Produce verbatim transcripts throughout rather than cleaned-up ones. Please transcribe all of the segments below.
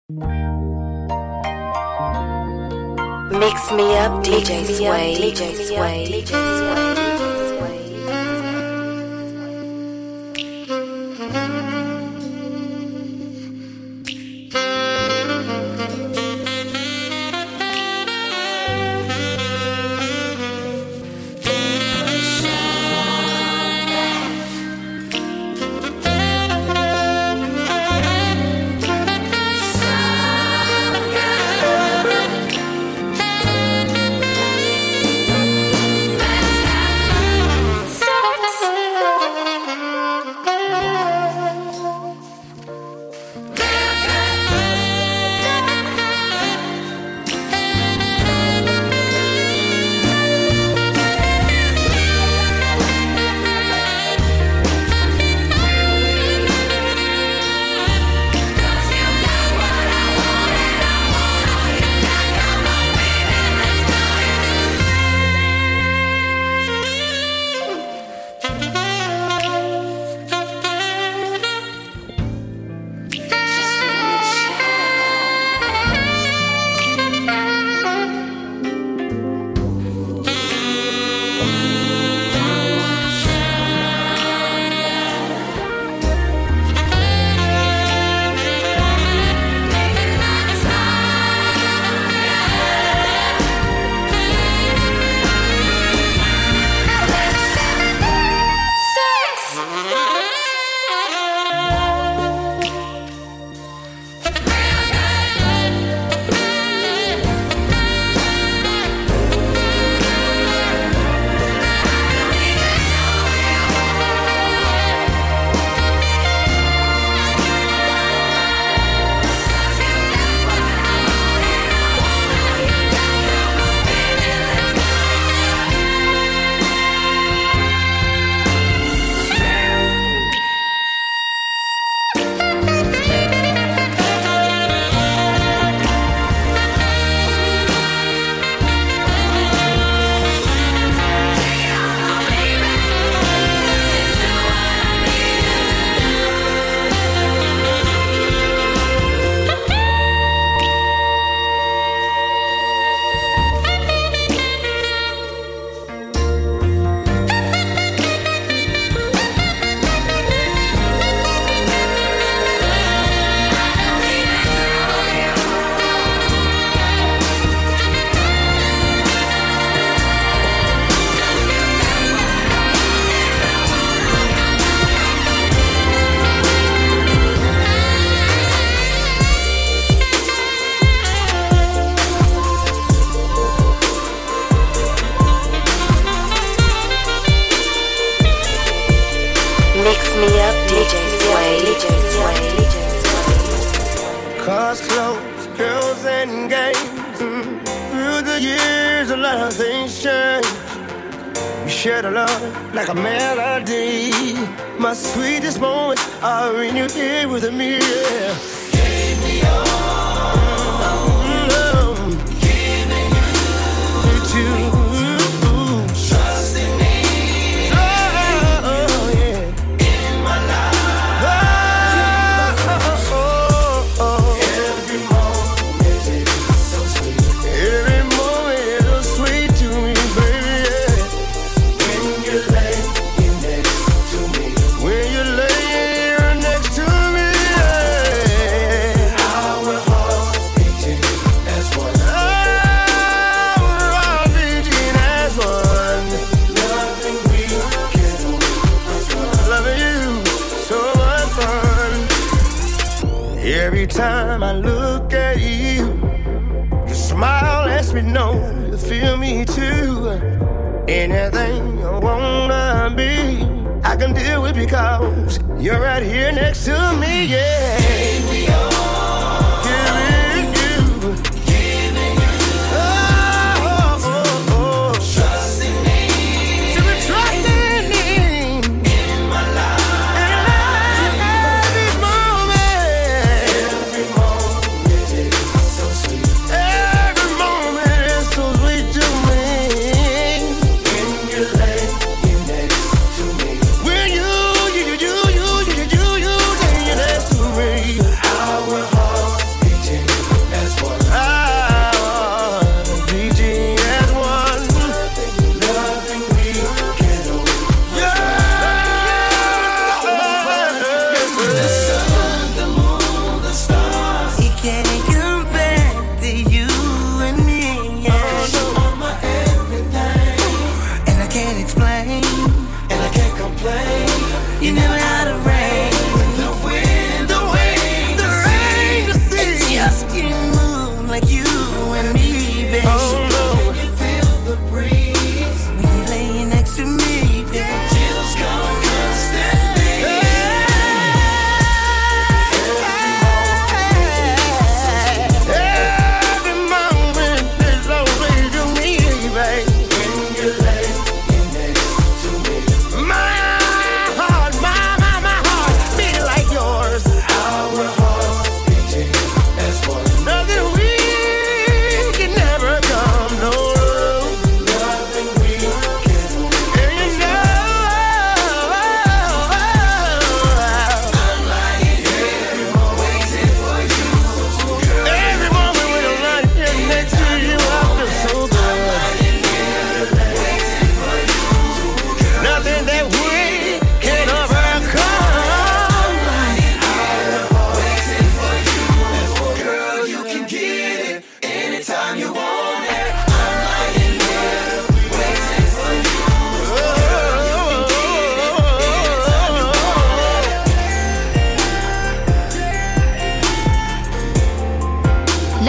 Mix me up, D J Sway, D J Sway, D J Sway. Mix me up, D J Sway, D J Sway, D J Sway. Cars, clothes, girls, and games. Mm. Through the years, a lot of things change. We shared a love like a melody. My sweetest moments are when you're here with me. Yeah. Gave me all. Mm, giving you to. Every time I look at you, your smile lets me know you feel me too. Anything I wanna be, I can deal with because you're right here next to me, yeah. Take me on, giving you, giving you, oh, oh, oh, oh. Trusting me, to be trusting me in my life, in every moment, every moment is so sweet, every moment is so sweet to me. When you lay next to me, when you, you, you, you, you, you, you, you, you, you next to me.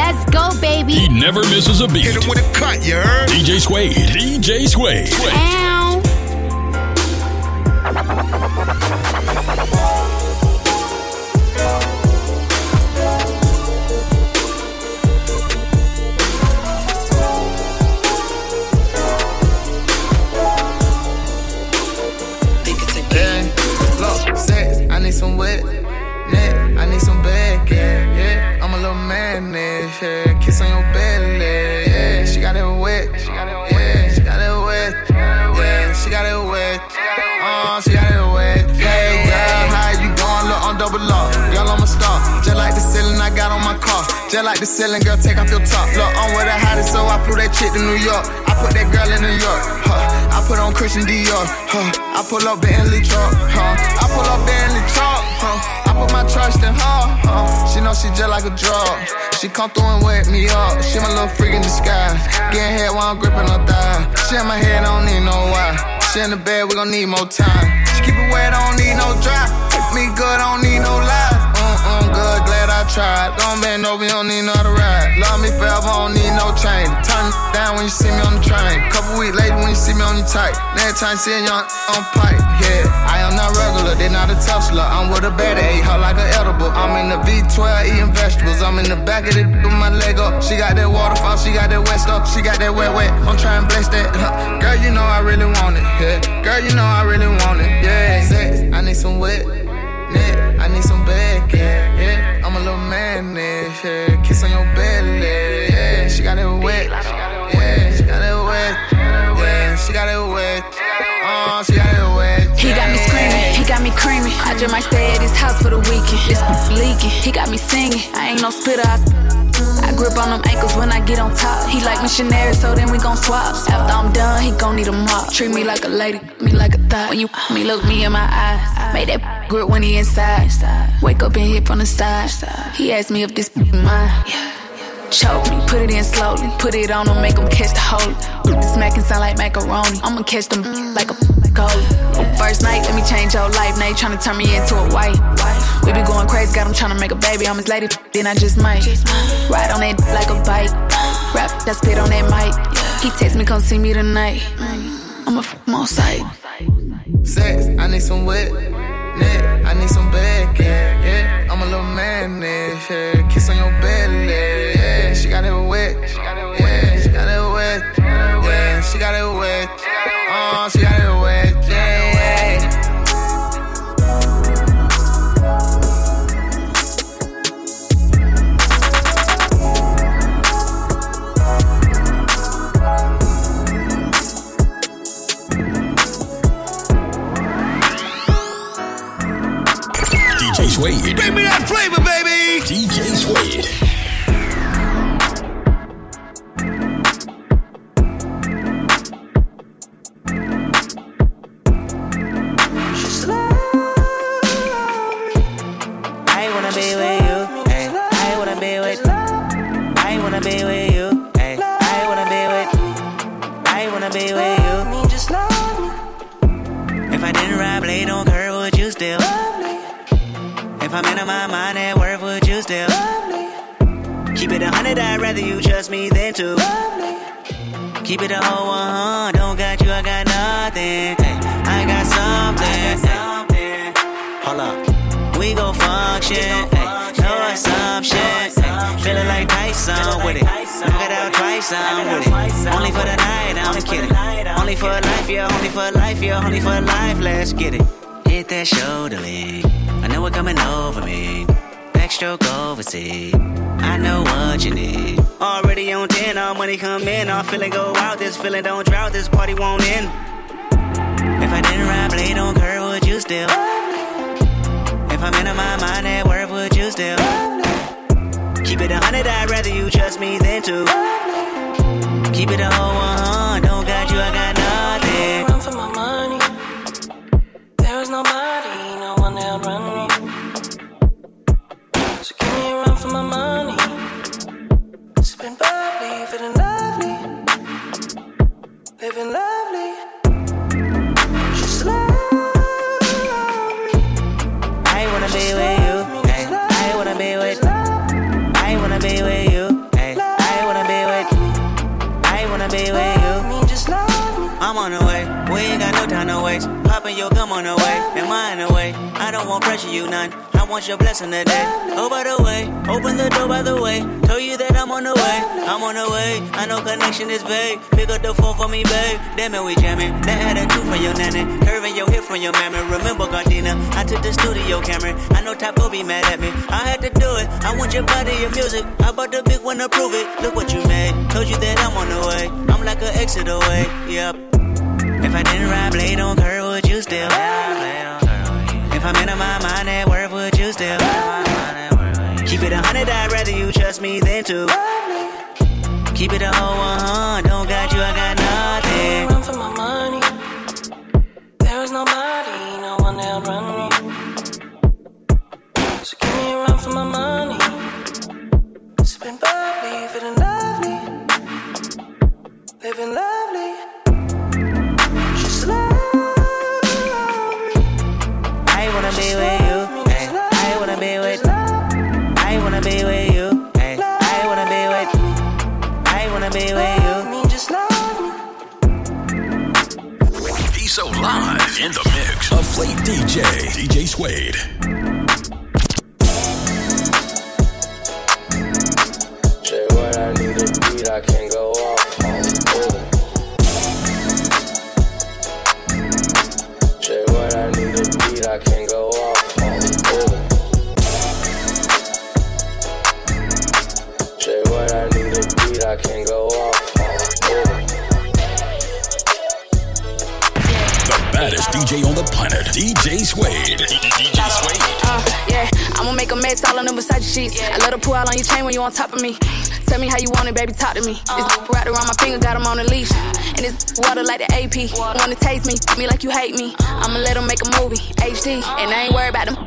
Let's go, baby. He never misses a beat. Hit him with a cut, you heard? D J Suede. D J Suede. Ow. I need some wet, net, I need some bad, yeah, yeah. I'm a little madness, yeah. Kiss on your belly, yeah. She got it wet, yeah. She got it wet, yeah. She got it wet, oh, she got it wet. Hey, girl, how you doing? Look on double law, girl, I'm a star. Just like the ceiling I got on my car. Just like the ceiling, girl, take off your top. Look, I'm with the hottest, so I flew that chick to New York. I put that girl in New York, huh. I put on Christian Dior, huh. I pull up Bentley truck, huh. I pull up Bentley truck, huh. I put my trust in her, huh. She know she just like a drug. She come through and wake me up. She my little freak in disguise. Getting head while I'm gripping her thigh. She in my head, I don't need no why. She in the bed, we gon' need more time. She keep it wet, I don't need no dry. Keep me good, I don't need no lies. Mm-mm, good, glad I tried. Don't bend over, you don't need no to ride. Love me forever, I don't need no chain. Turn down when you see me on the train. Couple weeks later when you see me on your tight. Next time see you on, on pipe, yeah. I am not regular, they not a Tesla. I'm with a better, ate her like an edible. I'm in the V twelve eating vegetables. I'm in the back of it with my leg up. She got that waterfall, she got that wet stuff. She got that wet wet, I'm trying to bless that, huh. Girl, you know I really want it, yeah. Girl, you know I really want it, yeah. Sex, I need some wet, net, I need some bad, yeah, yeah. I'm a little man, yeah. Kiss on your belly, yeah. She got it wet, yeah. She got it wet, yeah. She got it wet, oh, she got it wet. He got me screaming, he got me creaming. I just might stay at his house for the weekend. This leaking, he got me singing. I ain't no spitter, I, I grip on them ankles when I get on top. He like missionary, so then we gon' swap. After I'm done, he gon' need a mop. Treat me like a lady, me like a thot. When you me, look me in my eyes. Make that grip when he inside. Wake up and hit from the side. He asked me if this mine. Choke me, put it in slowly. Put it on him, make him catch the holy. This smacking sound like macaroni. I'ma catch them like a goalie. First night, let me change your life. Now you tryna turn me into a wife. We be going crazy, got him tryna make a baby. I'm his lady, then I just might ride on that like a bike. Rap that spit on that mic. He text me, come see me tonight. I'm a f*** on sight. Sex, I need some wet, net, I need some bad, yeah, yeah. I'm a little man, yeah. Kiss on your belly, yeah. She got it wet, yeah. She got it wet, yeah. She got it wet, oh, she got it wet, yeah. D J Suede. Bring me that flavor, baby. D J Suede. I wanna be with you. Ay, I wanna be with. I wanna be with you. Ay, I wanna be with. I wanna be with you. If I didn't ride blade on curve, would you still? If I'm in my mind at work, would you still? Keep it a hundred, I'd rather you trust me than to. Keep it a whole one, don't got you, I got nothing. Hey, I got something. Hey, hold up, we gon' function. Hey, no assumption. Hey, feeling like Tyson with it. Knock it out twice, I'm with it. Only for the night, I'm kidding. Only for life, yeah, only for life, yeah, only for life, let's get it. Hit that shoulder lean. I know it coming over me. Backstroke overseas. I know what you need. Already on ten, all money come in. All feeling go out, this feeling don't drought, this party won't end. If I didn't ride blade on curve, would you still? If I'm in my mind at work, would you still? Keep it a hundred, I'd rather you trust me than to. Keep it a whole one, don't got you, I got nothing. Run for my money. There is nobody, no one that'll run me. So give me a run for my money. Sipping bubbly, feeling lovely, living lovely. She's lovely. I wanna be with you. Ay, I wanna be with. I wanna be with you. Ay, waist. Popping your gum on the way, and mine away. I don't want pressure, you none. I want your blessing today. Oh, by the way, open the door by the way. Told you that I'm on the way, I'm on the way. I know connection is vague. Pick up the phone for me, babe. Damn it, we jamming. That attitude from your nanny, curving your hip from your mammy. Remember, Gardena, I took the studio camera. I know Top go be mad at me. I had to do it. I want your body, your music. I bought the big one to prove it. Look what you made. Told you that I'm on the way. I'm like an exit away. Yep. If I didn't ride blade on curve, would you still? If I'm in my mind at work, would you still? Keep it a hundred, I'd rather you trust me than to. Keep it a whole one, don't got you, I got nothing. Run for my money. There is nobody, no one that'll run me. So give me a run for my money. Sipping bubbly, feeling lovely, living lovely. Just lovely. I wanna be with you. Ay, I wanna be with. I wanna be with you. Ay, I wanna be with. I wanna be with you. Just love me. He's so live in the mix. A Fleet D J, D J Suede. Say what I need to beat, I can go off on it. Say what I need to beat, I can go off on it. Say what I need to beat, I can go off on it. The baddest D J on the planet, D J Suede. D J Suede. Uh, yeah, I'ma make a mess all on them Versace sheets. I let her pull out on your chain when you on top of me. Tell me how you want it, baby, talk to me. This right around my finger, got him on a leash. And this water like the A P. Wanna taste me, treat me like you hate me. I'ma let him make a movie, H D. And I ain't worried about them.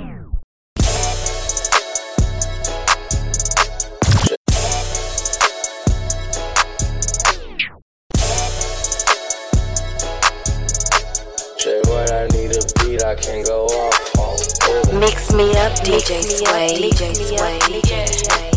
Say what I need to beat, I can go off on it. Mix me up, D J Suede. D J Suede. D J Suede.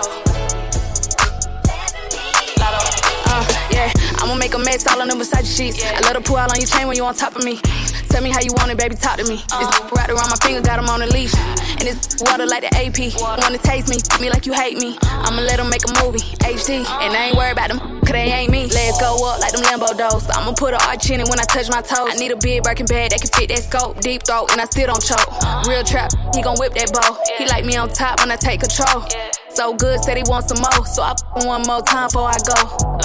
Uh, yeah, I'ma make a mess all on them Versace sheets. I let her pull out on your chain when you on top of me. Tell me how you want it, baby, talk to me. This right around my finger, got him on a leash. And this water like the A P. Wanna taste me, treat me like you hate me. I'ma let him make a movie, H D. And I ain't worried about them, cause they ain't me. Legs go up like them Lambo doors. I'ma put an arch in it when I touch my toes. I need a big Birkin bag that can fit that scope. Deep throat, and I still don't choke. Real trap, he gon' whip that bow. He like me on top when I take control. So good, said he wants some more. So I f one more time before I go.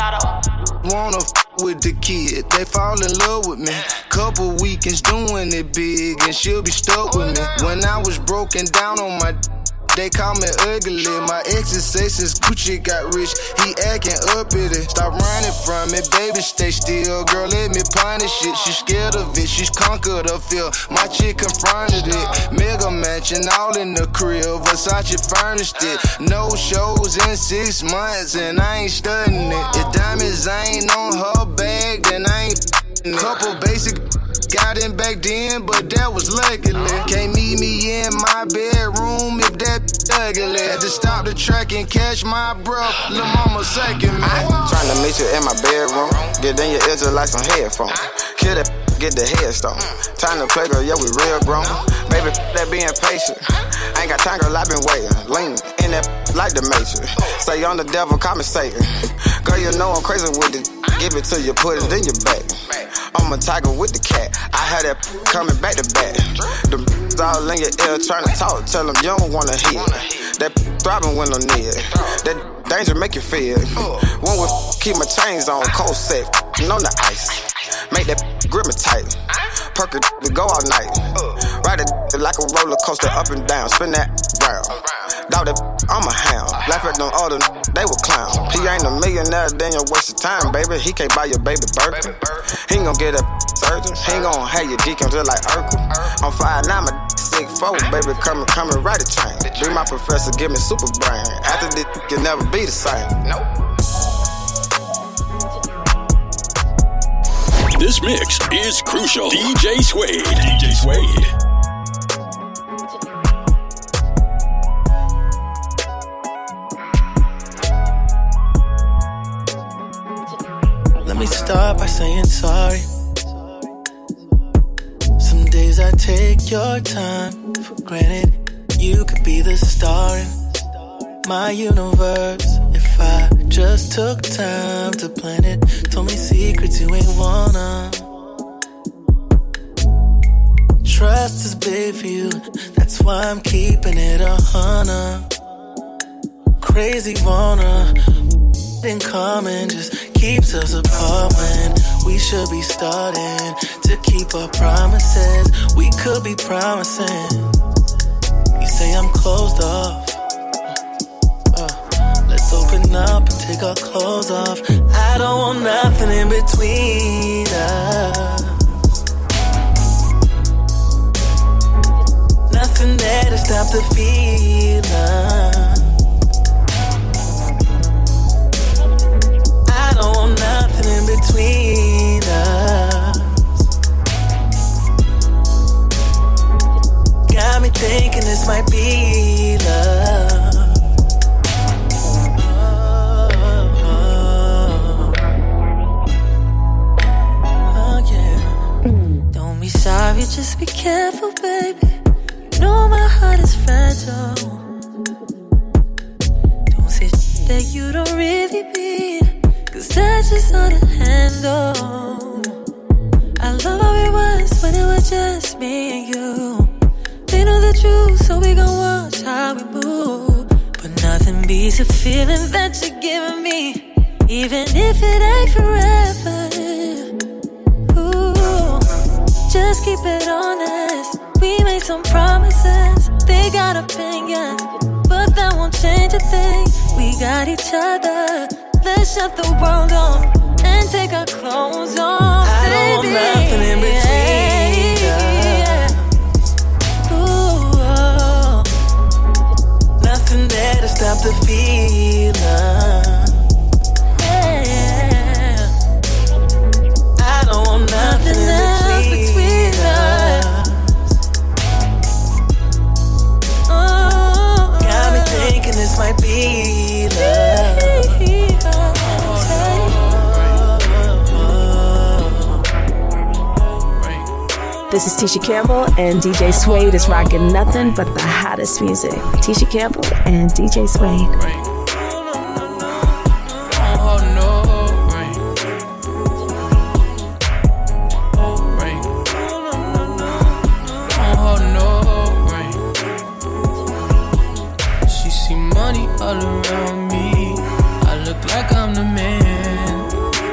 Wanna f with the kid, they fall in love with me. Couple weekends doing it big, and she'll be stuck with me. When I was broken down on my d- they call me ugly. My exes say since Gucci got rich, he acting uppity. Stop running from it, baby, stay still. Girl, let me punish it. She's scared of it, she's conquered her fear. My chick confronted it. Mega mansion, all in the crib. Versace furnished it. No shows in six months, and I ain't studying it. If diamonds ain't on her bag, then I ain't f***ing it. Couple basic got in back then, but that was luckily. Can't meet me in my bedroom if that ugly. Had to stop the track and catch my breath. Lil' mama second me. Trying to meet you in my bedroom. Get in your ears just like some headphones. Kill that, get the headstone. Time to play, girl, yeah, we real grown. Baby, that being patient. I ain't got time, girl, I been waiting. Leaning in that like the Matrix. Say on the devil, call me Satan. Girl, you know I'm crazy with it. Give it to you, put it in your back. I'm a tiger with the cat. I had that coming back to back. The all in your ear trying to talk. Tell them you don't wanna hear. That throbbing when I'm near. That danger make you fear. When we keep my chains on, cold safe, on the ice. Make that grip me tight. Perk it to go all night. Ride it like a roller coaster up and down. Spin that round. Dog that I'm a hound. Laugh at them other they were clown. He ain't a millionaire, then you waste your time, baby. He can't buy your baby Birkin. He ain't gon' get a surgeon. He ain't gon' have you geeking just like Urkel. I'm five nine, my six four, baby. Coming, coming, right a train. Be my professor, give me super brain. After this, you can never be the same. Nope. This mix is crucial. D J Suede. D J Suede. Let me start by saying sorry. take your time for granted. You could be the star in my universe if I just took time to plan it. Told me secrets you ain't wanna. Trust is big for you, that's why I'm keeping it a hundred. Crazy wanna in common just keeps us apart when we should be starting to keep our promises. We could be promising. You say I'm closed off. Uh, let's open up and take our clothes off. I don't want nothing in between us. Nothing there to stop the feeling. I don't want nothing in between us. Got me thinking this might be love. Oh, oh yeah. Don't be sorry, just be careful, baby. Know my heart is fragile. Don't say shit that you don't really mean, cause that's just hard to handle. I love how it was when it was just me and you. They know the truth, so we gon' watch how we move. But nothing beats the feeling that you're giving me, even if it ain't forever. Ooh, just keep it honest. We made some promises, they got opinions, but that won't change a thing. We got each other, let's shut the world off and take our clothes off. I don't want nothing in between us. Ooh, oh. Nothing there to stop the feeling. Yeah. I don't want nothing, nothing else between, between us. us. Thinking this might be love. This is Tisha Campbell and D J Suede is rocking nothing but the hottest music. Tisha Campbell and D J Suede. All around me, I look like I'm the man.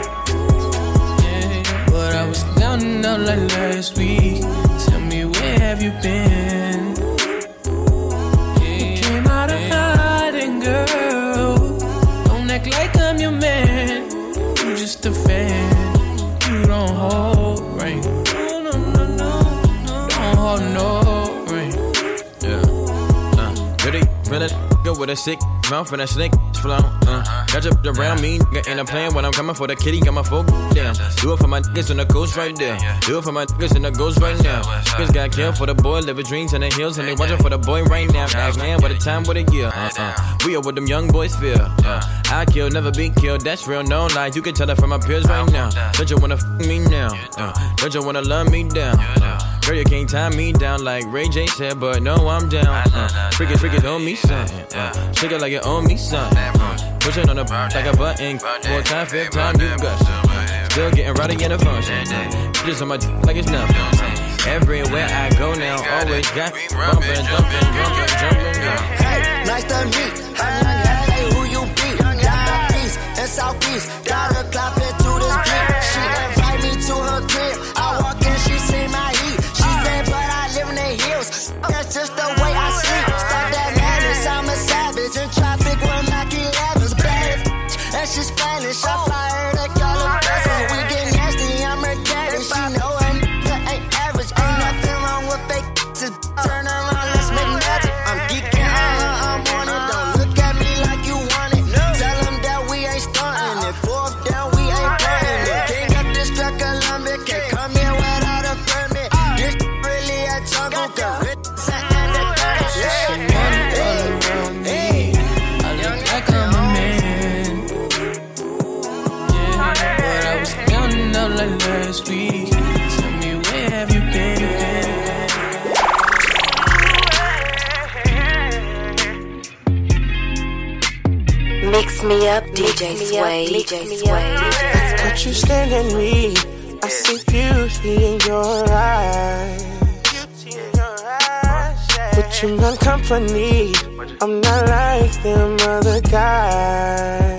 Yeah, but I was down and out like last week. Tell me, where have you been? Yeah, came out of hiding, girl. Don't act like I'm your man. I'm just a fan. You don't hold right. No, no, no, no. Don't hold no right. Yeah. Uh, really, really. Go with a sick mouth and a snake flow. Uh, got you around me, nigga, and I'm playing when I'm coming for the kitty. Got my folk down. Do it for my niggas in the coast right there. Do it for my niggas in the ghost right now. Niggas got killed for the boy, living dreams in the hills, and they watching for the boy right now. Act man, what a time, what a year. Uh uh. We are what them young boys feel. Uh, I kill, never be killed. That's real, no lie. You can tell that from my peers right now. Don't you wanna f me now? Uh, don't you wanna love me down? Uh, girl, you can't tie me down like Ray J said, but no, I'm down. Uh, freaky, freaky, owe me something. Uh, shake it like it owe me something. Uh, push it on the like a button. Four time, fifth time, you got some. Still getting rowdy in the function. Just on my d- like it's nothing. Everywhere I go now, always got me bumping, jumping, jumping, jumping. Hey, nice to meet. Hey, who you be? Down east and southeast. Got her clapping to this beat. She invite me to her crib. I walk in, she see my heat. She said, but I live in the hills. That's just the way I sleep. Stop that madness, I'm a savage. In traffic with Mac elevens. Bad and she's Spanish. I fly her to call her blessings. We get nasty, I'm her daddy. She know her nigga ain't average. Ain't nothing wrong with fake. Turn around, let's make magic. I'm geeking on her, I'm on it. Don't look at me like you want it. Tell them that we ain't stunting. If fourth down, we ain't playing it. King of this truck, Columbia. Can't come here without a permit. This really a jungle. Cause it's an underground shit. Money all around me. I look like I'm a man. Yeah, but I was down and out like last week. Tell me, where have you been? Mix me up, D J Sway. D J Sway. But you stand at me, I see beauty in your eyes. But you're not company, I'm not like them other guys.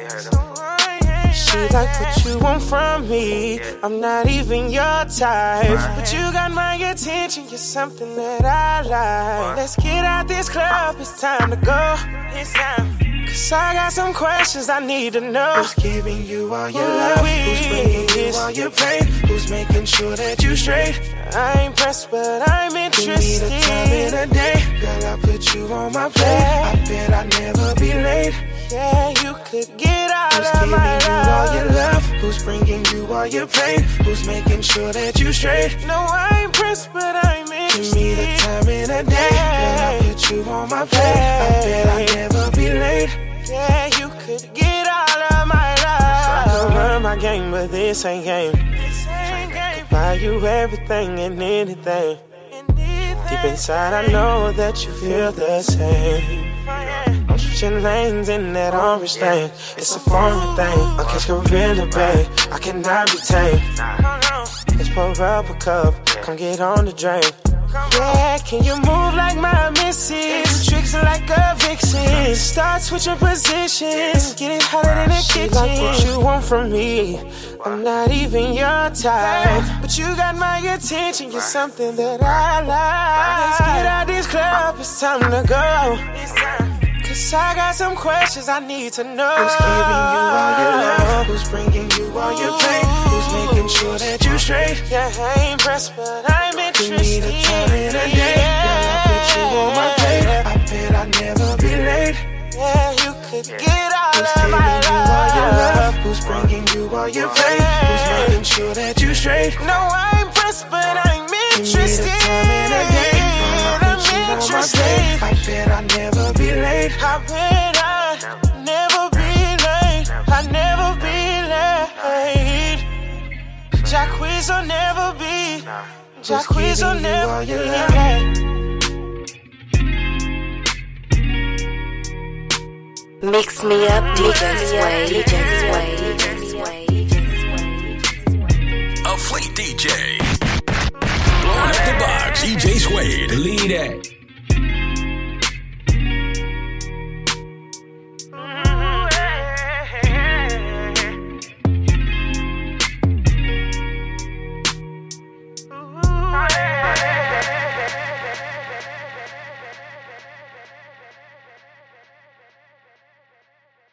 She like what you want from me, I'm not even your type. But you got my attention, you're something that I like. Let's get out this club, it's time to go. It's time. Cause I got some questions I need to know. Who's giving you all your love? Who's bringing you all your pain? Who's making sure that you straight? I ain't pressed, but I'm interested. Give me the time in a day, girl, I'll put you on my plate. I bet I'll never be late. Yeah, you could get all Who's of my love. Who's giving you all your love? Who's bringing you all your pain? Who's making sure that you straight? No, I ain't pressed, but I'm interested. Give me the time in a day, girl, I'll put you on my plate. I bet I'll never be late. Yeah, you could get all of my love. I could run my game, but this ain't game. This ain't game. Could buy you everything and anything. anything. Deep inside, I know that you feel the same. I'm switching lanes in that orange thing. It's a foreign thing. I catch gorilla, babe. I cannot be tamed. Let's pour up a cup. Come get on the drink. Yeah, can you move like my missus? Tricks like a vixen. Start switching positions. Get it hotter than the kitchen. Like what you want from me, I'm not even your type. But you got my attention, you're something that I like. Let's get out this club, it's time to go. Cause I got some questions I need to know. Who's giving you all your love? Who's bringing you all your pain? Who's making sure that you straight? Yeah, I ain't pressed, but I'm interested. Give me the time in a day, girl, I'll put you on my plate. I bet I'll never be late. Yeah, you could get all Who's of my love. Who's giving you all your love? Who's bringing you all your pain? Who's making sure that you straight? No, I ain't pressed, but I'm interested. Give me the time in a day, girl, I'll put you on my plate. I bet I'll never be late. I bet I'll never be late. I'll never be late. Jacquees will never be. Jacquees will never be late. Mix me up, D J Sway. D J Sway. D J Sway. A fleet D J. Blowing up the box, D J Suede. Believe that.